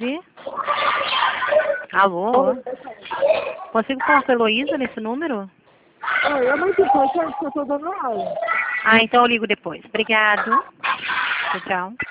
9. Alô? Consigo falar com a Heloísa nesse número? Eu não sei qual que eu tô dando aula. Ah, então eu ligo depois. Obrigado. Tchau, tchau.